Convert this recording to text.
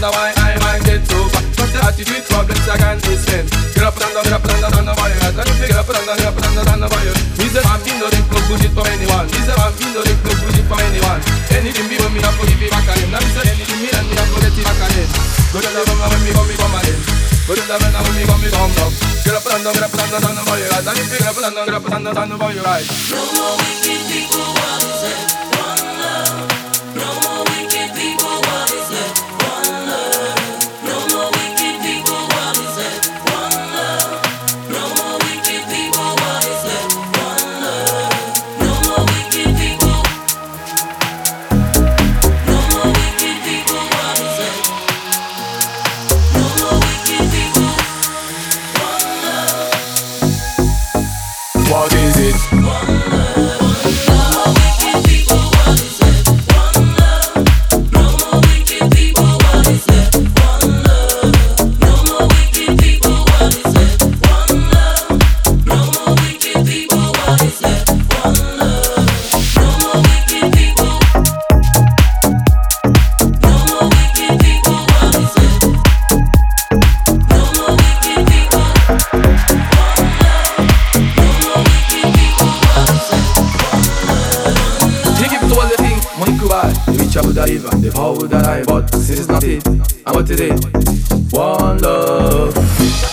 wonder why I might get so fat. Cause the attitude problems I can't stand. Get up and down, get up and down, down the fire. And if you get up and down, get up and down, down the fire. Me say I'm in no take no bullshit from anyone. Me say I'm in no take no bullshit from anyone. Anything me want me have to give it back again. Now me say anything me and me have to get it back again. Go to the room when me come again. Go to the room when me come down. Get up and down, get up and down, down the fire. And if you get up and down, get up and down, down the fire. Right. No more wicked people, what is it? One love. No more wicked people, what is it? One love. No more wicked people, what is it? One love. No more wicked people, what is it? One love. No more wicked people. No more wicked people, what is it? No more wicked people. One love. What is it? One love. No more wicked people, what is it? One love. No more wicked people, what is it? One love. No more wicked people, what is it? One love. No more wicked people, what is it? One love. No more wicked people. No more wicked people, what is it? No more wicked people. One love. No more wicked people, what is it? They give it all the thing, money could buy. The rich I would have, and the power would I. But since it's not it, and what it is, one love.